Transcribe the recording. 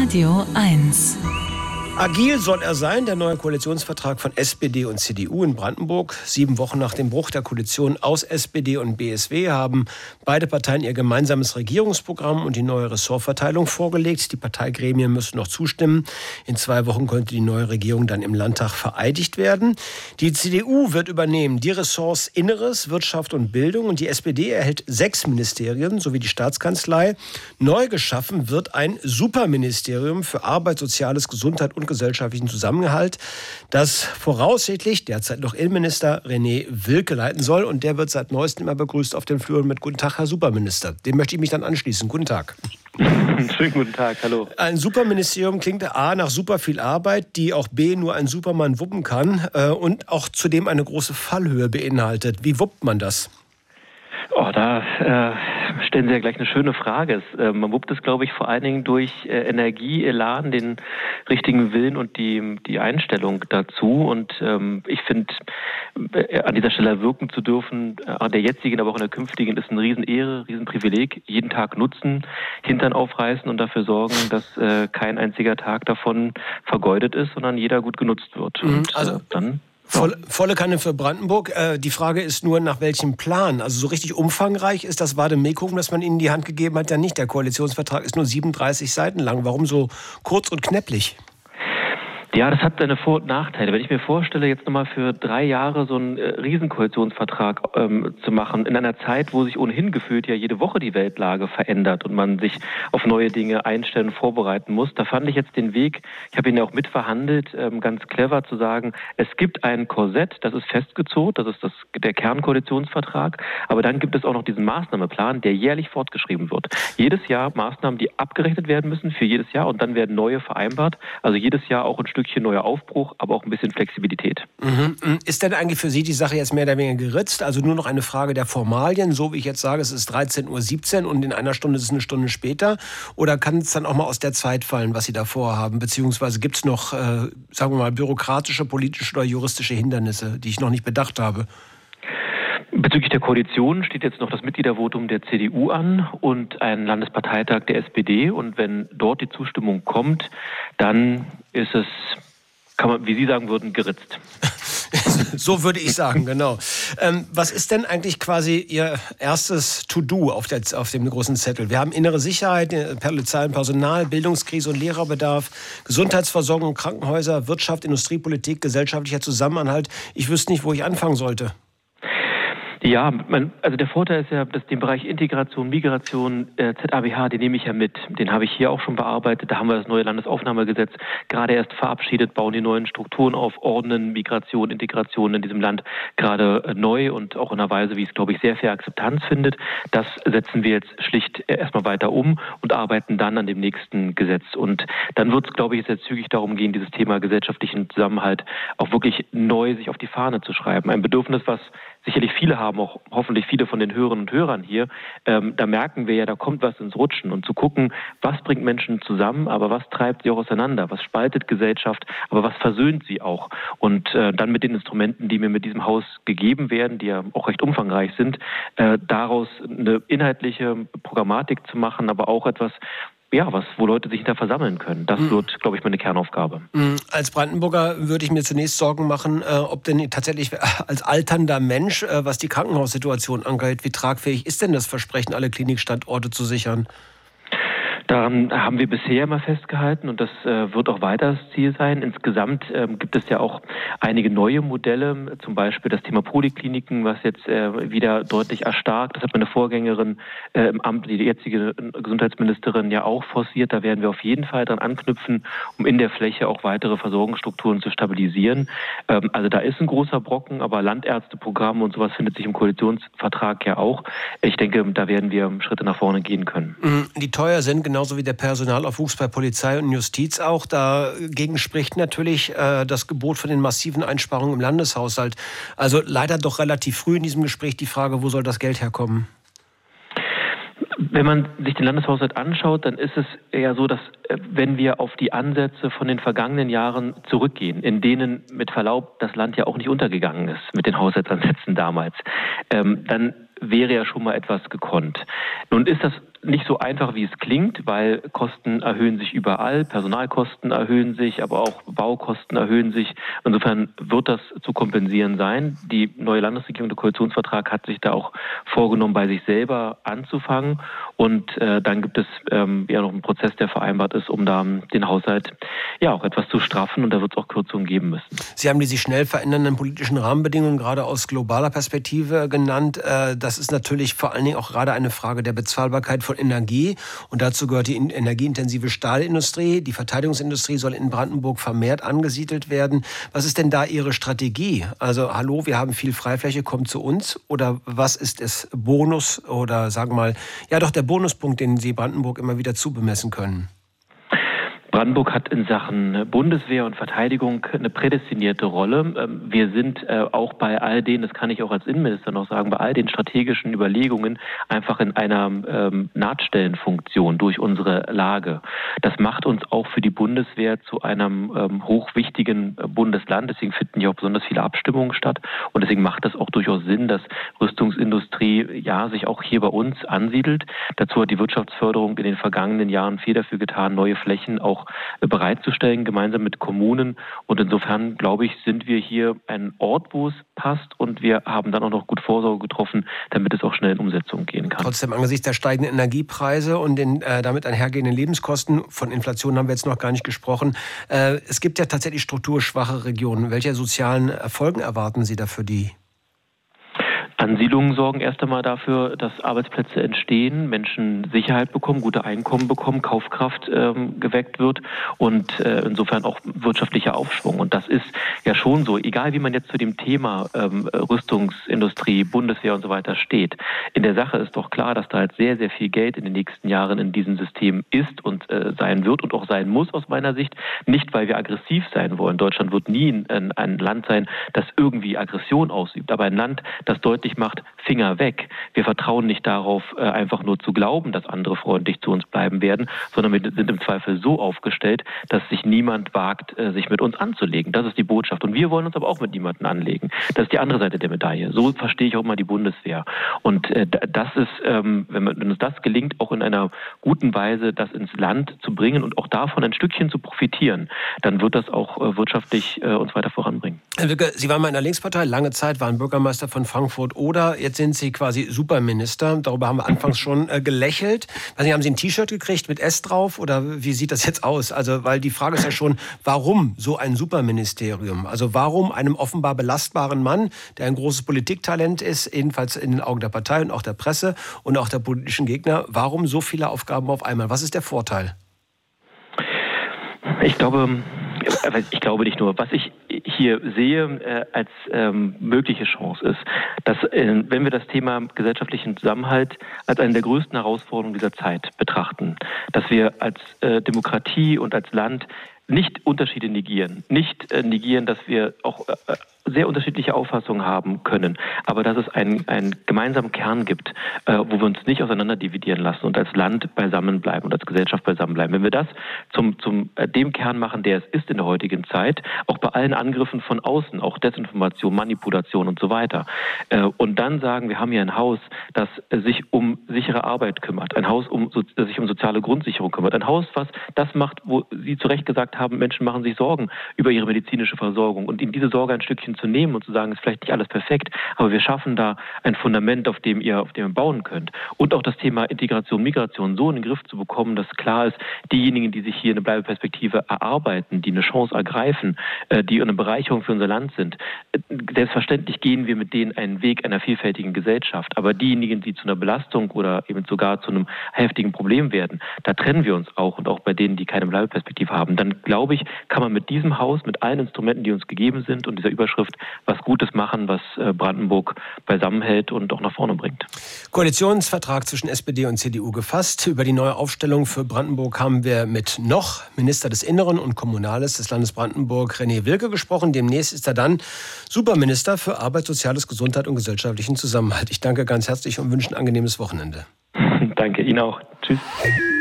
Radio 1. Agil soll er sein, der neue Koalitionsvertrag von SPD und CDU in Brandenburg. 7 Wochen nach dem Bruch der Koalition aus SPD und BSW haben beide Parteien ihr gemeinsames Regierungsprogramm und die neue Ressortverteilung vorgelegt. Die Parteigremien müssen noch zustimmen. In 2 Wochen könnte die neue Regierung dann im Landtag vereidigt werden. Die CDU wird übernehmen die Ressorts Inneres, Wirtschaft und Bildung. Und die SPD erhält 6 Ministerien sowie die Staatskanzlei. Neu geschaffen wird ein Superministerium für Arbeit, Soziales, Gesundheit und gesellschaftlichen Zusammenhalt, das voraussichtlich derzeit noch Innenminister René Wilke leiten soll. Und der wird seit neuestem immer begrüßt auf den Fluren mit "Guten Tag, Herr Superminister". Dem möchte ich mich dann anschließen. Guten Tag. Schönen guten Tag, hallo. Ein Superministerium klingt A nach super viel Arbeit, die auch B nur ein Supermann wuppen kann und auch zudem eine große Fallhöhe beinhaltet. Wie wuppt man das? Da stellen Sie ja gleich eine schöne Frage. Man wuppt es, glaube ich, vor allen Dingen durch Energie, Elan, den richtigen Willen und die Einstellung dazu. Und ich finde, an dieser Stelle wirken zu dürfen, an der jetzigen, aber auch in der künftigen, ist eine Riesenehre, Riesenprivileg. Jeden Tag nutzen, Hintern aufreißen und dafür sorgen, dass kein einziger Tag davon vergeudet ist, sondern jeder gut genutzt wird. Und dann... Volle Kanne für Brandenburg. Die Frage ist nur, nach welchem Plan? Also so richtig umfangreich ist das Vademekum, das man Ihnen in die Hand gegeben hat, ja nicht. Der Koalitionsvertrag ist nur 37 Seiten lang. Warum so kurz und knäpplich? Ja, das hat seine Vor- und Nachteile. Wenn ich mir vorstelle, jetzt nochmal für 3 Jahre so einen Riesenkoalitionsvertrag zu machen, in einer Zeit, wo sich ohnehin gefühlt ja jede Woche die Weltlage verändert und man sich auf neue Dinge einstellen und vorbereiten muss, da fand ich jetzt den Weg, ich habe ihn ja auch mitverhandelt, ganz clever zu sagen, es gibt ein Korsett, das ist festgezurrt, das ist der Kernkoalitionsvertrag, aber dann gibt es auch noch diesen Maßnahmeplan, der jährlich fortgeschrieben wird. Jedes Jahr Maßnahmen, die abgerechnet werden müssen für jedes Jahr und dann werden neue vereinbart, also jedes Jahr auch ein Stückchen neuer Aufbruch, aber auch ein bisschen Flexibilität. Ist denn eigentlich für Sie die Sache jetzt mehr oder weniger geritzt? Also nur noch eine Frage der Formalien, so wie ich jetzt sage, es ist 13:17 Uhr und in einer Stunde ist es eine Stunde später? Oder kann es dann auch mal aus der Zeit fallen, was Sie da vorhaben? Beziehungsweise gibt es noch, sagen wir mal, bürokratische, politische oder juristische Hindernisse, die ich noch nicht bedacht habe? Bezüglich der Koalition steht jetzt noch das Mitgliedervotum der CDU an und ein Landesparteitag der SPD. Und wenn dort die Zustimmung kommt, dann ist es, kann man, wie Sie sagen würden, geritzt. So würde ich sagen, genau. Was ist denn eigentlich quasi Ihr erstes To-Do auf dem großen Zettel? Wir haben innere Sicherheit, Polizei und Personal, Bildungskrise und Lehrerbedarf, Gesundheitsversorgung, Krankenhäuser, Wirtschaft, Industriepolitik, gesellschaftlicher Zusammenhalt. Ich wüsste nicht, wo ich anfangen sollte. Ja, also der Vorteil ist ja, dass den Bereich Integration, Migration, ZABH, den nehme ich ja mit. Den habe ich hier auch schon bearbeitet. Da haben wir das neue Landesaufnahmegesetz gerade erst verabschiedet, bauen die neuen Strukturen auf, ordnen Migration, Integration in diesem Land gerade neu und auch in einer Weise, wie es, glaube ich, sehr viel Akzeptanz findet. Das setzen wir jetzt schlicht erstmal weiter um und arbeiten dann an dem nächsten Gesetz. Und dann wird es, glaube ich, sehr zügig darum gehen, dieses Thema gesellschaftlichen Zusammenhalt auch wirklich neu sich auf die Fahne zu schreiben. Ein Bedürfnis, was sicherlich viele haben, auch hoffentlich viele von den Hörerinnen und Hörern hier, da merken wir ja, da kommt was ins Rutschen und zu gucken, was bringt Menschen zusammen, aber was treibt sie auch auseinander, was spaltet Gesellschaft, aber was versöhnt sie auch. Und dann mit den Instrumenten, die mir mit diesem Haus gegeben werden, die ja auch recht umfangreich sind, daraus eine inhaltliche Programmatik zu machen, aber auch etwas, ja, wo Leute sich da versammeln können. Das wird, glaube ich, meine Kernaufgabe. Als Brandenburger würde ich mir zunächst Sorgen machen, ob denn tatsächlich als alternder Mensch, was die Krankenhaussituation angeht, wie tragfähig ist denn das Versprechen, alle Klinikstandorte zu sichern? Daran haben wir bisher immer festgehalten und das wird auch weiter das Ziel sein. Insgesamt gibt es ja auch einige neue Modelle, zum Beispiel das Thema Polikliniken, was jetzt wieder deutlich erstarkt. Das hat meine Vorgängerin im Amt, die jetzige Gesundheitsministerin, ja auch forciert. Da werden wir auf jeden Fall dran anknüpfen, um in der Fläche auch weitere Versorgungsstrukturen zu stabilisieren. Also da ist ein großer Brocken, aber Landärzteprogramme und sowas findet sich im Koalitionsvertrag ja auch. Ich denke, da werden wir Schritte nach vorne gehen können. Die teuer sind, genauso wie der Personalaufwuchs bei Polizei und Justiz auch. Dagegen spricht natürlich das Gebot von den massiven Einsparungen im Landeshaushalt. Also leider doch relativ früh in diesem Gespräch die Frage, wo soll das Geld herkommen? Wenn man sich den Landeshaushalt anschaut, dann ist es eher so, dass wenn wir auf die Ansätze von den vergangenen Jahren zurückgehen, in denen mit Verlaub das Land ja auch nicht untergegangen ist mit den Haushaltsansätzen damals, dann wäre ja schon mal etwas gekonnt. Nun ist das nicht so einfach, wie es klingt, weil Kosten erhöhen sich überall, Personalkosten erhöhen sich, aber auch Baukosten erhöhen sich. Insofern wird das zu kompensieren sein. Die neue Landesregierung, der Koalitionsvertrag, hat sich da auch vorgenommen, bei sich selber anzufangen. Und dann gibt es ja noch einen Prozess, der vereinbart ist, um da den Haushalt ja auch etwas zu straffen. Und da wird es auch Kürzungen geben müssen. Sie haben die sich schnell verändernden politischen Rahmenbedingungen gerade aus globaler Perspektive genannt. Das ist natürlich vor allen Dingen auch gerade eine Frage der Bezahlbarkeit von Energie. Und dazu gehört die energieintensive Stahlindustrie. Die Verteidigungsindustrie soll in Brandenburg vermehrt angesiedelt werden. Was ist denn da Ihre Strategie? Also hallo, wir haben viel Freifläche, kommt zu uns. Oder was ist es Bonus oder sagen wir mal, ja doch der Bonuspunkt, den Sie Brandenburg immer wieder zubemessen können? Brandenburg hat in Sachen Bundeswehr und Verteidigung eine prädestinierte Rolle. Wir sind auch bei all den, das kann ich auch als Innenminister noch sagen, bei all den strategischen Überlegungen einfach in einer Nahtstellenfunktion durch unsere Lage. Das macht uns auch für die Bundeswehr zu einem hochwichtigen Bundesland. Deswegen finden hier auch besonders viele Abstimmungen statt. Und deswegen macht es auch durchaus Sinn, dass Rüstungsindustrie ja sich auch hier bei uns ansiedelt. Dazu hat die Wirtschaftsförderung in den vergangenen Jahren viel dafür getan, neue Flächen auch bereitzustellen, gemeinsam mit Kommunen. Und insofern, glaube ich, sind wir hier ein Ort, wo es passt. Und wir haben dann auch noch gut Vorsorge getroffen, damit es auch schnell in Umsetzung gehen kann. Trotzdem, angesichts der steigenden Energiepreise und den damit einhergehenden Lebenskosten, von Inflation haben wir jetzt noch gar nicht gesprochen, es gibt ja tatsächlich strukturschwache Regionen. Welche sozialen Folgen erwarten Sie da für die? Ansiedlungen sorgen erst einmal dafür, dass Arbeitsplätze entstehen, Menschen Sicherheit bekommen, gute Einkommen bekommen, Kaufkraft geweckt wird und insofern auch wirtschaftlicher Aufschwung. Und das ist ja schon so, egal wie man jetzt zu dem Thema Rüstungsindustrie, Bundeswehr und so weiter steht. In der Sache ist doch klar, dass da halt sehr, sehr viel Geld in den nächsten Jahren in diesem System ist und sein wird und auch sein muss aus meiner Sicht. Nicht, weil wir aggressiv sein wollen. Deutschland wird nie ein Land sein, das irgendwie Aggression ausübt, aber ein Land, das deutlich macht, Finger weg. Wir vertrauen nicht darauf, einfach nur zu glauben, dass andere freundlich zu uns bleiben werden, sondern wir sind im Zweifel so aufgestellt, dass sich niemand wagt, sich mit uns anzulegen. Das ist die Botschaft. Und wir wollen uns aber auch mit niemandem anlegen. Das ist die andere Seite der Medaille. So verstehe ich auch mal die Bundeswehr. Und das ist, wenn uns das gelingt, auch in einer guten Weise, das ins Land zu bringen und auch davon ein Stückchen zu profitieren, dann wird das auch wirtschaftlich uns weiter voranbringen. Herr Wilke, Sie waren mal in der Linkspartei, lange Zeit waren Bürgermeister von Frankfurt oder jetzt sind Sie quasi Superminister. Darüber haben wir anfangs schon gelächelt. Weiß nicht, haben Sie ein T-Shirt gekriegt mit S drauf oder wie sieht das jetzt aus? Also, weil die Frage ist ja schon, warum so ein Superministerium? Also warum einem offenbar belastbaren Mann, der ein großes Politiktalent ist, jedenfalls in den Augen der Partei und auch der Presse und auch der politischen Gegner, warum so viele Aufgaben auf einmal? Was ist der Vorteil? Ich glaube nicht nur. Was ich hier sehe als mögliche Chance ist, dass wenn wir das Thema gesellschaftlichen Zusammenhalt als eine der größten Herausforderungen dieser Zeit betrachten, dass wir als Demokratie und als Land nicht Unterschiede negieren, dass wir auch sehr unterschiedliche Auffassungen haben können, aber dass es einen gemeinsamen Kern gibt, wo wir uns nicht auseinander dividieren lassen und als Land beisammen bleiben und als Gesellschaft beisammen bleiben. Wenn wir das zum dem Kern machen, der es ist in der heutigen Zeit, auch bei allen Angriffen von außen, auch Desinformation, Manipulation und so weiter, und dann sagen, wir haben hier ein Haus, das sich um sichere Arbeit kümmert, ein Haus, das sich um soziale Grundsicherung kümmert, ein Haus, was das macht, wo Sie zu Recht gesagt haben, Menschen machen sich Sorgen über ihre medizinische Versorgung und ihnen diese Sorge ein Stückchen zu nehmen und zu sagen, es ist vielleicht nicht alles perfekt, aber wir schaffen da ein Fundament, auf dem ihr bauen könnt. Und auch das Thema Integration, Migration so in den Griff zu bekommen, dass klar ist, diejenigen, die sich hier eine Bleibeperspektive erarbeiten, die eine Chance ergreifen, die eine Bereicherung für unser Land sind, selbstverständlich gehen wir mit denen einen Weg einer vielfältigen Gesellschaft. Aber diejenigen, die zu einer Belastung oder eben sogar zu einem heftigen Problem werden, da trennen wir uns auch und auch bei denen, die keine Bleibeperspektive haben. Dann glaube ich, kann man mit diesem Haus, mit allen Instrumenten, die uns gegeben sind und dieser Überschrift was Gutes machen, was Brandenburg beisammenhält und auch nach vorne bringt. Koalitionsvertrag zwischen SPD und CDU gefasst. Über die neue Aufstellung für Brandenburg haben wir mit Minister des Inneren und Kommunales des Landes Brandenburg, René Wilke, gesprochen. Demnächst ist er dann Superminister für Arbeit, Soziales, Gesundheit und gesellschaftlichen Zusammenhalt. Ich danke ganz herzlich und wünsche ein angenehmes Wochenende. Danke, Ihnen auch. Tschüss.